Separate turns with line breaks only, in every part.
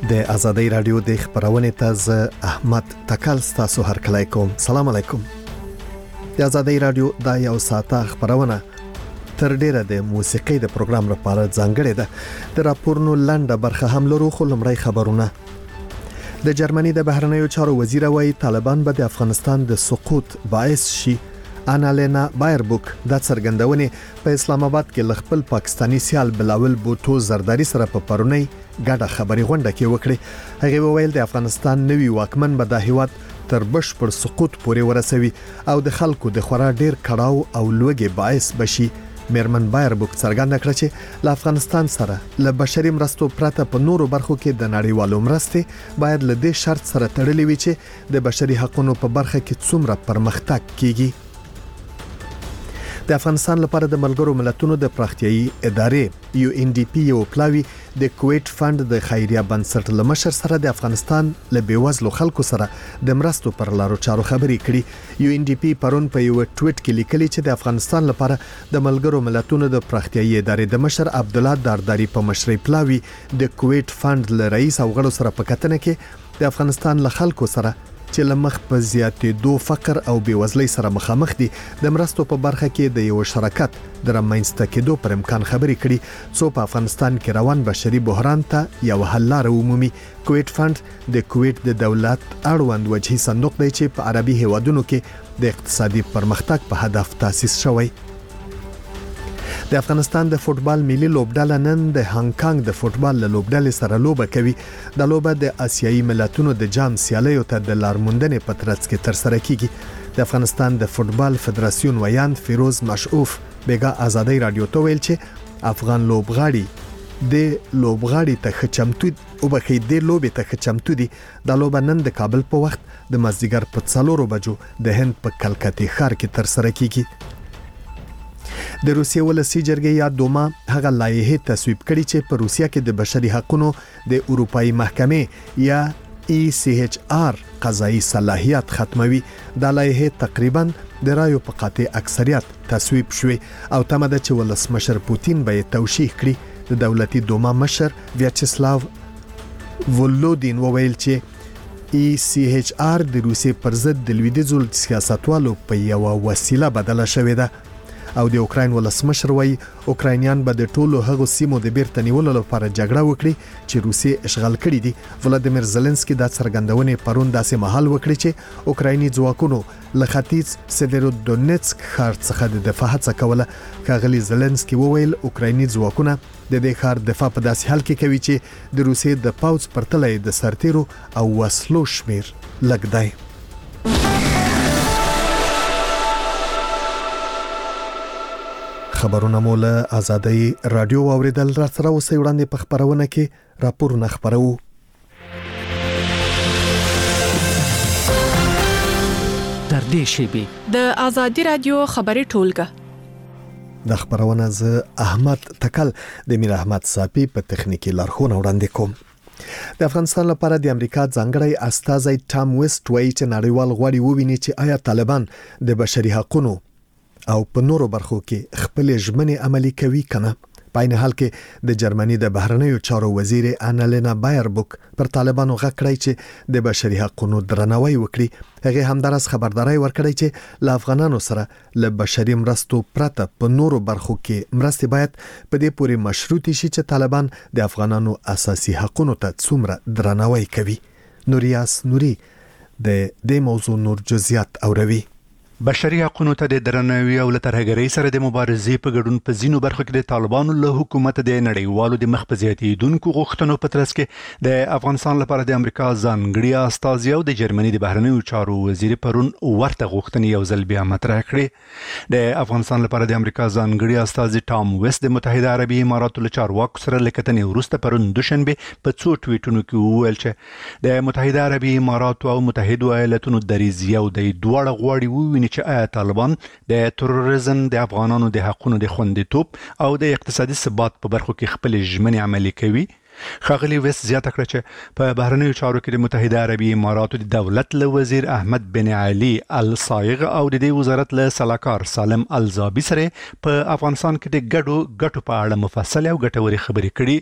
د آزادۍ رادیو د خبرونه تاز احمد تکل تاسو هر کله کوم. سلام علیکم. د آزادۍ رادیو د یو ساعته خبرونه تر ډیره د موسیقي د پروګرام لپاره ځانګړې ده. د راپورونو لنډه برخه هم لرو، خو لمړی خبرونه. د جرمني د بهرنیو چارو وزیر وايي طالبان به د افغانستان د سقوط باعث شي. انالینا بایربوک د څرګندونې په اسلام آباد کې لخپل پاکستانی سیال بلاول بوټو زرداری سره په پرونی ګډه خبري غونډه کې وکړي. هغه وویل د افغانستان نوی واکمن به د هیواد تر بشپړ سقوط پورې ورسوي او د خلکو د خورا ډیر کړهو او لوږې باعث بشي. میرمن بایربوک څرګنده کړه چې له افغانستان سره له بشري مرستو پرته په نورو برخو کې د نړیوالو مرستې باید له دې شرط سره تړلې وي چې د بشري حقوقو په برخه کې څومره پرمختګ کیږي. د افغانستان لپاره د ملګرو ملتونو د پراختیایي ادارې UNDP یو پلاوی د کویت فند د خیریه بنسټ لمشر سره د افغانستان له بیوزلو خلکو سره د مرستو پر لارو چارو خبرې کړي. UNDP پرون په یو ټویټ کې لیکلي چې د افغانستان لپاره د ملګرو ملتونو د پراختیایي ادارې د مشر عبدالله دارداری په مشرۍ پلاوی د کویت فند له رئیس او غړو سره په کتنه کې د افغانستان له خلکو سره چې لمخ په زیاتېدو فقر او بیوزلۍ سره مخامخ دي د مرستو په برخه کې د یو شراکت د رامنځته کېدو پر امکان خبرې کړي، څو په افغانستان کې روان بشري بحران ته یو حل لاره ومومي. کویت فند د کویت د دولت اړوند وجهي صندوق دی چې په عربي هیوادونو کې د اقتصادي پرمختګ په هدف تاسیس شوی. د افغانستان د فوتبال ملي لوبډله نن د هانګ کانګ د فوتبال لوبډلې سره لوبه کوي. د لوبه د آسیایي ملتونو د جام سیالیو ته د لارموندنې په ترڅ کې تر سره کیږي. د افغانستان د فوتبال فدراسیون ویاند فیروز مشعوف بیګا آزادۍ رادیو ته ویل چې افغان لوبغاړي د لوبغاړي ته خچمتو او بخې د لوبې ته خچمتو دي. د لوبه نن د کابل په وخت د مازدیګر په 4 بجو د هند په کلکتې ښار کې تر سره کیږي. د روسیې ولسی جرګې یا دوما هغه لایحه تصویب کړي چې په روسیه کې د بشري حقوقو د اروپאי محکمې یا ECHR قضایي صلاحیت ختموي. د لایحه تقریبا د رایو په قاطع اکثریت تصویب شوی او تمه ده چې ولسمشر پوتین به توشیح کړي. د دولتي دوما مشر ویاچسلاو ولودین وویل چې ECHR د روسیې پر ضد د لویدیځو سیاستوالو په یو وسیله بدله شوې ده او د اوکراین ولسمشر وایي اوکراینیان به د ټولو هغو سیمو د بیرته نیولو لپاره جګړه وکړي چې روسیې اشغال کړي دي. ولادیمیر زيلنسکي د څرګندونې پرون داسې مهال وکړي چې اوکرایني ځواکونو له ختیځ سیویرودونیتسک ښار څخه د دفاع هڅه کوله. ښاغلي زيلنسکي وویل اوکرایني ځواکونه د دې ښار دفاع په داسې حال کې کوي چې د روسیې د پاوځ پرتله د سرتیرو او وسلو شمیر لږ دی. خبرونه مو له آزادۍ رادیو اوریدل را سره اوسې وړاندې په خبرونه کې راپورونه خبرو.
تر دې شیبې
د آزادۍ رادیو خبري ټولګه
د خبرونه ز احمد تکل د میر احمد صافي په تخنیکی لارښوونه وړاندې کوم. د افغانستان لپاره د امریکا ځانګړی استازی ټام ویسټ وایي چې نړیوال غواړي وویني چې آیا طالبان د بشري حقوقو او په نورو برخو کې خپل ژمنې عملي کوي کنه. په عین حال کې د جرمني د بهرنیو چارو وزیر انالینا بایربوک پر طالبانو غږ کړی چې د بشري حقوقو درناوی وکړي. هغه همدارس خبرداري ورکړی چې له افغانانو سره له بشري مرستو پرته په نورو برخو کې مرستې باید په دې پورې مشروط شي چې طالبان د افغانانو اساسي حقوقو ته څومره درناوی کوي. نوریاس نوري د دې موضوع نور جزئیات اوروي.
بشري حقوقو ته د درناوي او ترهګرۍ سره د مبارزې په ګډون په ځینو برخو کې د طالبانو له حکومت د نړیوالو د مخ په زیاتېدونکو غوښتنو په ترڅ کې د افغانستان لپاره د امریکا ځانګړي استازي او د جرمني د بهرنیو چارو وزیر پرون ورته غوښتنې یو ځل بیا مطرح کړې. د افغانستان لپاره د امریکا ځانګړي استازي ټام ویسټ د متحده عربي اماراتو له چارواکو سره لیکتنې وروسته پرون دوشنبه په څو ټویټونو کې وویل چې د متحده عربي اماراتو او متحده ایالاتونو دریځ یو د دوه غواړي وویني چې آیا طالبان د تروریزم د افغانانو د حقوقو د خوندیتوب او د اقتصادي ثبات په برخو کې خپل ژمنې عملي کوي. ښاغلي ویسټ زیاته کړه چې په بهرنیو چارو کې د متحده عربي اماراتو د دولت له وزیر احمد بن علي الصایغ او د دې وزارت له سلاکار سالم الزابي سره په افغانستان کې د ګډو په اړه مفصل او ګټوري خبرې کړي.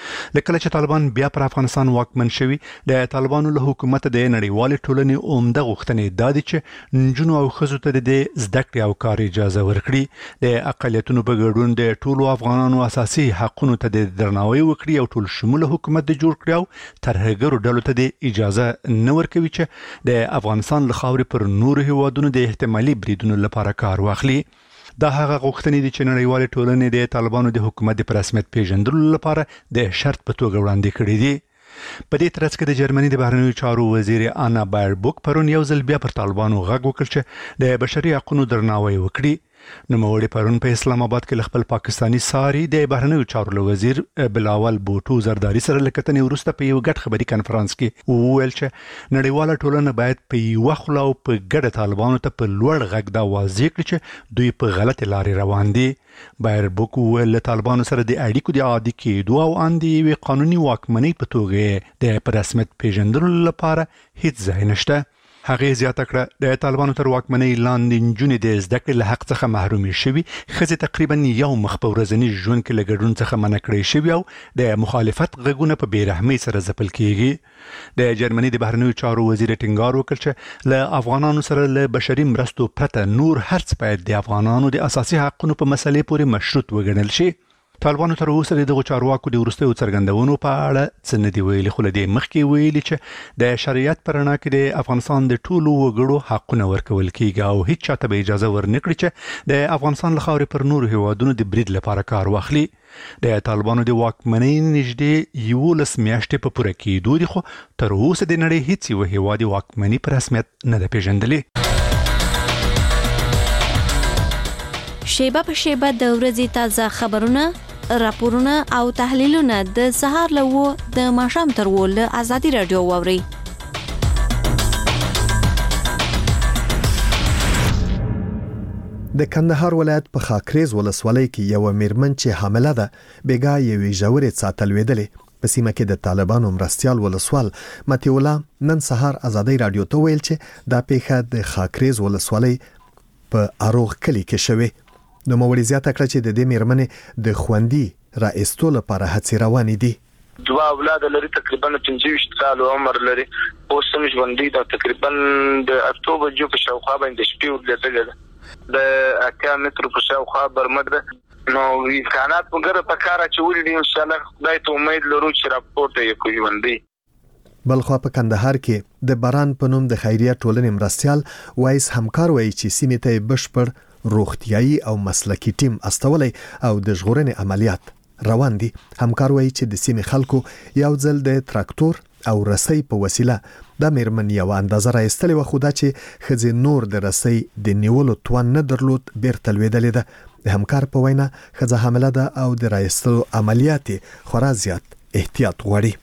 لکه چې طالبان بیا پر افغانستان واکمن شوي د طالبانو له حکومت د نړیوال ټولنې عمده غوښتنې دا دي چې نجونو او ښځو ته د زده کړې او کار اجازه ورکړي د اقلیتونو په ګډون د ټولو افغانانو اساسي حقوقو ته د درناوي وکړي او ټول شموله حکومت د جوړ کړي او ترهګرو ډلو ته د اجازه نه ورکوي چې د افغانستان له خاورې پر نورو هیوادونو د احتمالي بریدونو لپاره کار واخلي. دا هغه غوښتنې دي چې نړیوال ټولنې د طالبانو د حکومت په رسمیت پیژندلو لپاره د شرط په توګه وړاندې کړې دي. په دې ترڅ کې د جرمني د بهرنیو چارو وزیر آنا بایربوک پرون یو ځل بیا پر طالبانو غږ وکړ چې د بشري حقوقو درناوی وکړي. نوموړي پرون په اسلام آباد کې خپل پاکستانی ساري د بهرنیو چارو وزیر بلاول بوټو زرداری سره لکتنې ورسته په یو غټ خبري کانفرنس کې وویل چې نړیواله ټولنه باید په یو خلا او په ګډه طالبانو ته په لوړ غږ دا واضح کړي چې دوی په غلط لارې روان دي. بایربوک ویل طالبانو سره د اړیکو د عادي کېدو او اندي وی قانوني واکمنۍ په توګه د رسمیت پیژندلو لپاره هیڅ ځای نشته. هغه زیاته کړه د طالبانو تر واکمنۍ لاندې نجونې د زده کړې له حق څخه محرومې شوي، ښځې تقریبا یو مخ په ورځني ژوند کې له ګډون څخه منع کړې شوي او د مخالفت غږونه په بې رحمۍ سره ځپل کیږي. د جرمني د بهرنیو چارو وزیر ټینګار وکړ چې له افغانانو سره له بشري مرستو پرته نور هرڅه باید د افغانانو د اساسي حقوقو په مسلې پورې مشروط وګڼل شي. طالبانو تر اوسه د چارواکو د وروستیو څرګندونو په اړه څه نه دی ویلي، خو له دې مخکې ویلي چې د شریعت پر رڼا کې د افغانستان د ټولو وګړو حقونه ورکول کیږي او هیڅ چاته به اجازه ورنکړي چې د افغانستان له خاورې پر نورو هیوادونو د برید لپاره کار واخلي. د طالبانو د واکمنۍ نږدې 11 میاشتې په پوره کېدو دي، خو تر اوسه د نړۍ هیڅ یو هیواد واکمنۍ په رسمیت نه ده پیژندلې.
شیبه په شیبه د ورځې تازه خبرونه، راپورونه او تحلیلونه د سهار له 9 د ماښام تر 10 له ازادي رادیو واوري.
د کندهار ولایت په خاکریز ولسوالۍ کې یو میرمن چې حامله ده بیګا یوې ژورې څاه لویدلې. په سیمه کې د طالبانو مرستيال ولسوال متي الله نن سهار ازادي رادیو ته ویل چې دا پیښه د خاکریز ولسوالۍ په اروغ کلی کې شوه. نو موري زیاته کړ چې د دې میرمنې د خوندي را استو لپاره هڅې روانې دي.
دوا اولاد لري تقریبا 25 کال عمر لري، اوس هم ژوندۍ ده. تقریبا د اکتوبر جو په شاوخوا باندې شپې ورلېدل د 8 متر په شاوخوا برمد ده. نو امکانات وګړه په کار اچولې دي. ان شاء الله خدای ته امید لرو چې راپورته یې کوي ژوندۍ.
بلخوا په کندهار کې د باران په نوم د خیریه ټولنې مرستيال وایس همکار وایي چې سیمې ته بشپړ روغتیايي او مسلکي ټیم استولې او د ژغورنې عملیات روان دي. همکار وایي چې د سیمې خلکو یو ځل د تراکتور او رسۍ په وسیله د میرمن یو اندازه راستلې و، خو دا چې خځې نور د رسۍ د نیولو توان نه درلود بیرته لویدلې ده. د همکار په وینا خځه حامله ده او د راستلو عملیات خورا زیات احتیاط غواړي.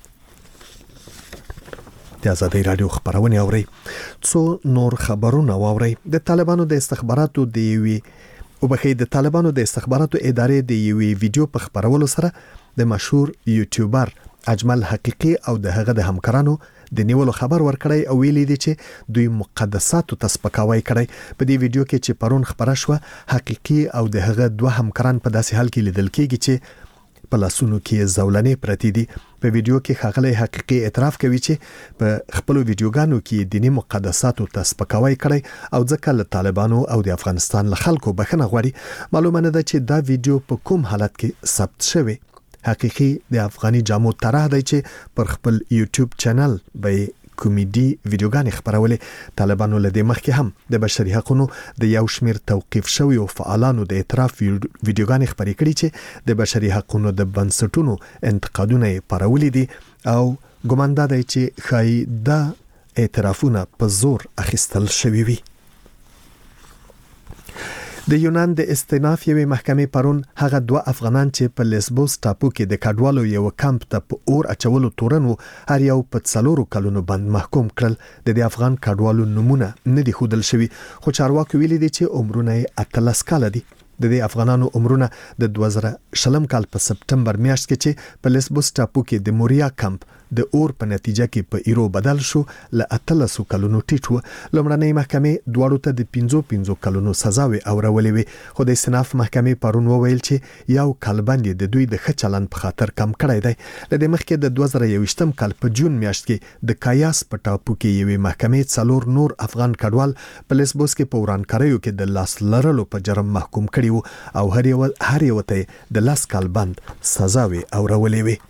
د ازادي رادیو خبرونه اوري. څو نور خبرونه واوري. د طالبانو د استخباراتو د استخباراتو ادارې د یوې ویډیو په خبرولو سره د مشهور یوټیوبر اجمل حقیقي او د هغه د همکارانو د نیولو خبر ورکړی او ویلي دي چې دوی مقدساتو ته سپکاوی کړی. په دې ویډیو کې چې پرون خبره شوه حقیقي او د هغه دوه همکاران په داسې حال کې لیدل کېږي چې په لاسونو کې زولنې پرتی دي. په ویډیو کې ښاغلی حقیقي اعتراف کوي چې په خپل ویډیوګانو کې دینی مقدساتو ته سپکاوی کړی او ځکه له طالبانو او د افغانستان له خلکو بخښنه غواړي. معلومه نه ده چې دا ویډیو په کوم حالت کې ثبت شوی. حقیقي د افغاني جامو طرح دی چې پر خپل یوټیوب چینل به کومیډي ویډیوګانې خبرولې. طالبانو له دې مخکې هم د بشري حقوقو د یو شمیر توقيف شوی او فعالانو د اعتراف ویډیوګانې خبرې کړې چې د بشري حقوقو د بنسټونو انتقادونه پرولې دي او ګومان دی چې خای د اعترافونه په زور اخیستل شوی وي. د یونان د استیناف یوې محکمې پرون هغه دوه افغانان چې په لیسبوس ټاپو کې د کډوالو یو کمپ ته په اور اچولو تورن وو هر یو په 4 کلونو باندې محکوم کړل. د افغان کډوالو نمونه نه دي ښودل شوی، خو چارواکي ویلي دي چې عمرونه 18 کال دي. د افغانانو عمرونه د 2000 کال په سپټمبر میاشت کې چې په لیسبوس ټاپو کې د موریا کمپ د اور په نتیجه کې په ایرو بدل شو ل 13 کلونو ټیټ و. لومړنۍ محکمې دواړو ته د 15 کلونو سزاوي اورولې وي، خو د استئناف محکمې پرون وویل چې یو کلبند د دوی د ښه چلند په خاطر کم کړی دی. لدې مخکې د 2021 کال په جون میاشت کې د کایاس په ټاپو کې یوې محکمې 4 نور افغان کډوال په لیسبوس کې په ورانکاریو کې د لاس لرلو په جرم محکوم کړي وو او هر یو ته د لاس کال بند سزاوي اورولې وي.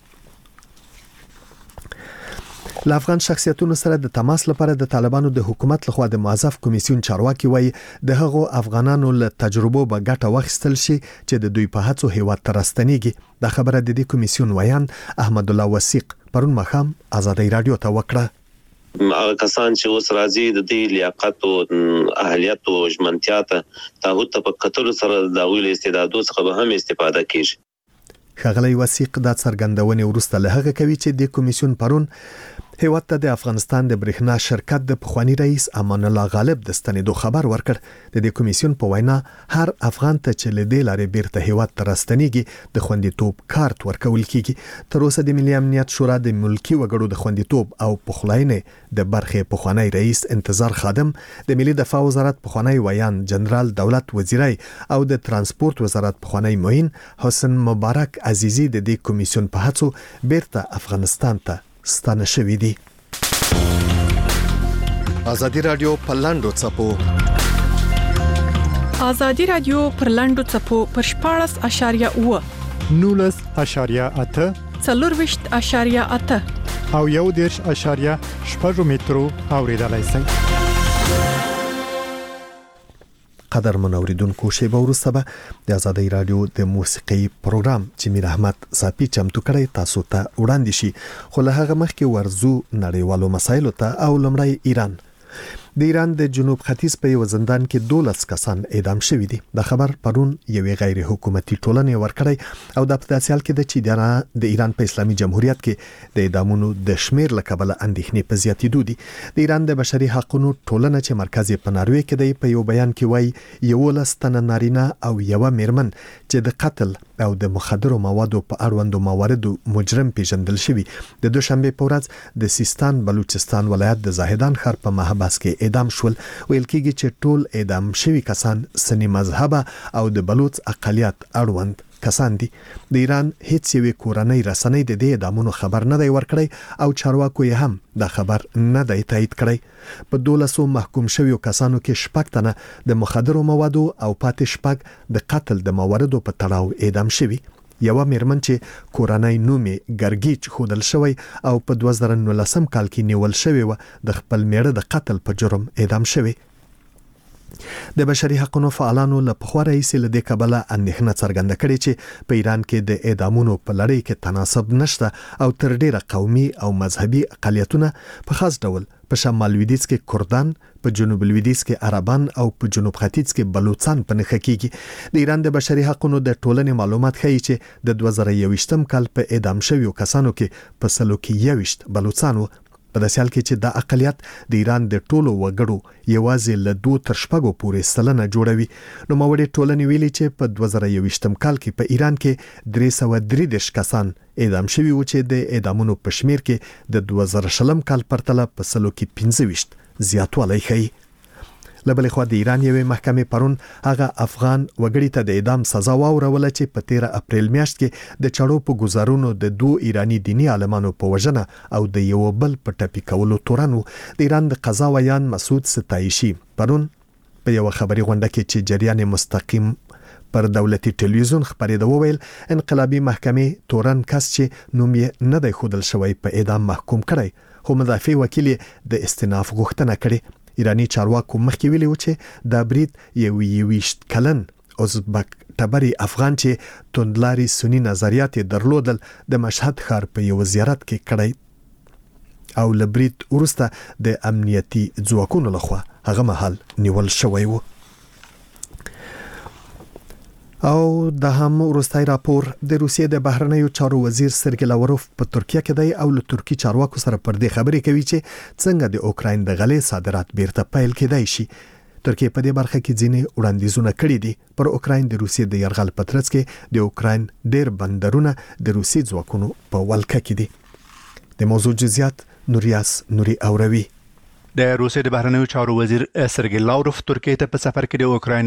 له افغان شخصیتونو سره د تماس لپاره د طالبانو د حکومت لخوا د موظف کمیسیون چارواکي وایي د هغو افغانانو له تجربو به ګټه واخیستل شي چې د دوی په هڅو هیواد ته راستنیږي. دا خبره د دې کمیسیون ویان احمد الله وثیق پرون مخام آزادۍ رادیو ته وکړه.
هغه کسان چې اوس راځي د دې لیاقت او اهلیت او ژمنتیا ته په کتلو سره د ویل استعدادو څخه به هم استفاده کیږي.
ښاغلی وثیق دا څرګندونې وروسته له هغه کوي چې د کمیسیون پرون هیواد ته د افغانستان د برېښنا شرکت د پخوانی رئیس امان الله غالب د ستنېدو خبر ورکړ. د دې کمیسیون په وینا هر افغان ته چې له دې لارې بیرته هیواد ته راستنیږي د خوندیتوب کارت ورکول کیږي. تر اوسه د ملي امنیت شورا د ملکی وګړو د خوندیتوب او پخلاینې د برخې پخوانی رئیس انتظار خادم، د ملي دفاع وزارت پخوانی ویان جنرال دولت وزیرای او د ترانسپورت وزارت پخوانی معین حسن مبارک عزیزی د دې کمیسیون په هڅو بیرته افغانستان ته ستانه شوی دی. آزادی رادیو پر لاندو چپو
آزادی رادیو پر لاندو چپو پر 14.8
19.8
24.8
او 1.8 مترو اوریدلای شئ.
قدر منوریدونکو شیبه وروسته به د آزادۍ رادیو د موسیقي پروګرام چې میر احمد صافي چمتو کړی تاسو ته وړاندې شي، خو له هغه مخکې ورزو نړیوالو مسایلو ته. او لمړی ایران. د ایران د جنوب ختیځ په یو زندان کې 12 کسان اعدام شوي دي. دا خبر پرون یوې غیر حکومتي ټولنې ورکړی او د پداسیال کې د چې د ایران په اسلامي جمهوریت کې د اعدامونو د شمیر لکبل اندېښنې په زیاتېدو دي. د ایران د بشري حقوقو ټولنه چې مرکز په ناروې کې دی په یو بیان کې وایي 11 تنه نارینه او یو میرمن چې د قتل او د مخدرو موادو په اړوندو مواردو مجرم پیژندل شوی د دوشنبه په ورځ د سیستان بلوچستان ولایت د زاهدان ښار په محبس کې اعدام شول. ویل کېږي چې ټول اعدام شوی کسان سنی مذهب او د بلوچ اقلیت اړوند کسان دي. د ایران هیڅ یوې کورنۍ رسنۍ د دې اعدامونو خبر نه دی ورکړی او چارواکو یې هم دا خبر نه دی تایید کړی. په 12 محکوم شویو کسانو کې 6 تنه د مخدرو موادو او پاتې 6 د قتل د مواردو په تړاو اعدام شوي. یو میرمن چې کورنۍ نومې ګرګیچ خودل شوی او په 2019 کال کې نیول شوی و د خپل میړه د قتل په جرم اعدام شوی. د بشري حقوقو فعالانو له پخوا راهیسې له دې کبله اندېښنه څرګنده کړې چې په ایران کې د اعدامونو په لړۍ کې تناسب نشته او تر ډیره قومي او مذهبي اقلیتونه په خاص ډول په شمال لویدیځ کې کردان، په جنوب لویدیځ کې عربان او په جنوب ختیځ کې بلوچستان په نښه کېږي. د ایران د بشري حقوقو د ټولنې معلومات ښیي چې د 2021 کال په اعدام شویو کسانو کې په سلو کې 21 بلوچستان و. په داسې حال کې چې د اقلیت د ایران د ټولو وګړو یوازې له 2 تر 6 پورې سلنه جوړوي. نو موري ټولنې ویلي چې په 2021 کال کې په ایران کې 333 کسان اعدام شوي و چې د اعدامونو په شمیر کې د 2020 کال پرتله په سلو کې 25 زیاتوالی ښیي. لبلې خو د ایران یوې محکمې پرون هغه افغان وګړي ته د اعدام سزا واوروله چې په 13 اپریل میاشت کې د چړو په گزارونو د 2 ایرانی دینی عالمانو په وژنه او د یو بل په ټپي کولو تورن. د ایران د قضا ویان مسعود ستایشی پرون په یو خبري غونډه کې چې جریان مستقیم پر دولتي ټلویزیون خبرېده وویل انقلابی محکمې تورن کس چې نوم یې نه دی خودل شوی په اعدام محکوم کړی، خو مدافع وکیل د استئناف غوښتنه کړې. ایرانی چارواکو مخکې ویلي و چې دا برید یو 21 کلن ازبک ټبری افغان چې توندلاري سنی نظریات درلودل د مشهد ښار په یو زیارت کې کړی او لبرید ورسته د امنیتي ځواکونو لخوا هغه مهال نیول شوی و. او د هم وروستای راپور د روسیې د بهرنیو چارو وزیر سرګی لاوروف په ترکیه کې دی او له ترکی چارواکو سره پر دې خبرې کوي چې څنګه د اوکراین د غلې صادرات بیرته پیل کېدای شي. ترکیه په دې برخه کې ځینې وړاندیزونه کړي دي. پر اوکراین د روسیې د یرغل په ترڅ کې د اوکراین ډېر بندرونه د روسي ځواکونو په ولکه کې دي. د موضوع جزئیات نوریاس نوري اوروي.
د روسیې د بهرنیو چارو وزیر سرګی لاوروف ترکیه ته په سفر کې د اوکراین